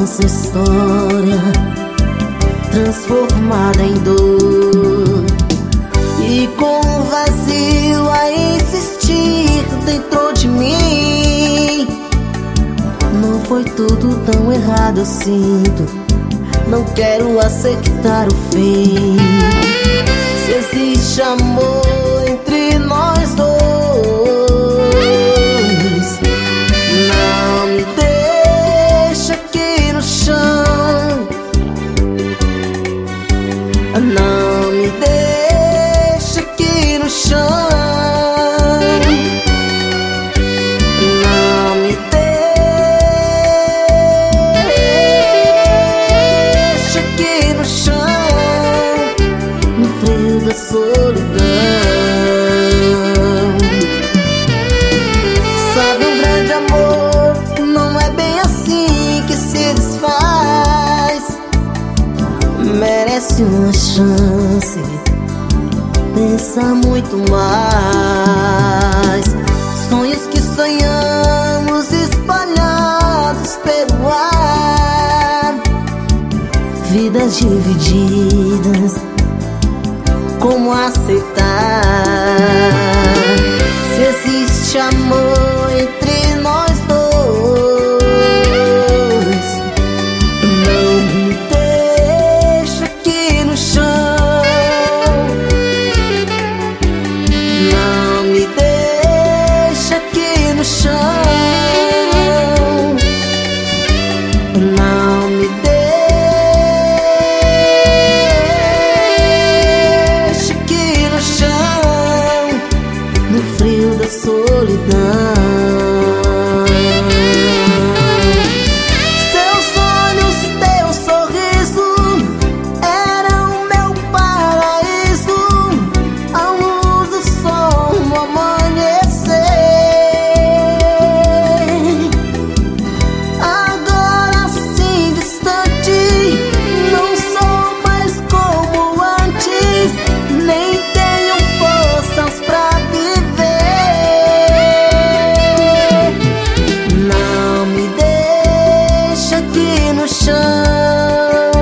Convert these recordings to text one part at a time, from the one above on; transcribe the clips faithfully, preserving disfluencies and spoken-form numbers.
nossa história transformada em dor, e com o vazio a insistir dentro de mim. Não foi tudo tão errado, eu sinto, não quero aceitar o fim. Se existe amor entre nós dois, não me deixa aqui no chão, não me deixa aqui no chão, não me deixa aqui no chão, no frio da solidão. Sabe, um grande amor não é bem assim que se desfaz. Merece uma chance, pensa muito mais. Sonhos que sonhamos espalhados pelo ar, vidas divididas, como aceitar? Se existe amor entre nós dois, não me deixa aqui no chão, não me deixa aqui no chão, não me deixa aqui no chão, no frio da solidão. Seus olhos, teu sorriso eram meu paraíso, a luz do sol no amanhecer. Agora assim distante, não sou mais como antes, nem tenho forças pra viver. Não me deixa aqui no chão,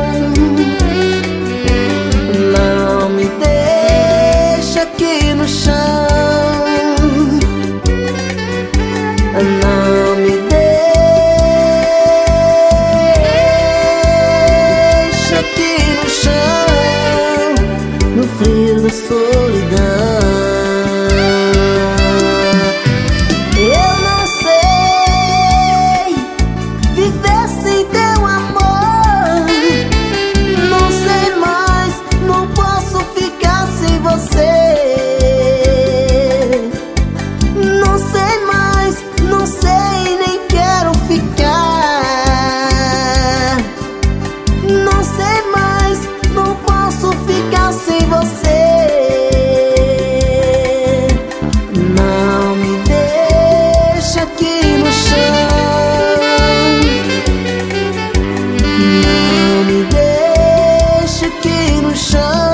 não me deixa aqui no chão, não me deixa aqui no chão, no frio da solidão. Eu não sei viver sem teu amor, não sei mais, não posso ficar sem você. Não sei mais, não sei, nem quero ficar. Não sei mais, não posso ficar sem você. Não me deixa aqui no chão, não me deixa aqui no chão.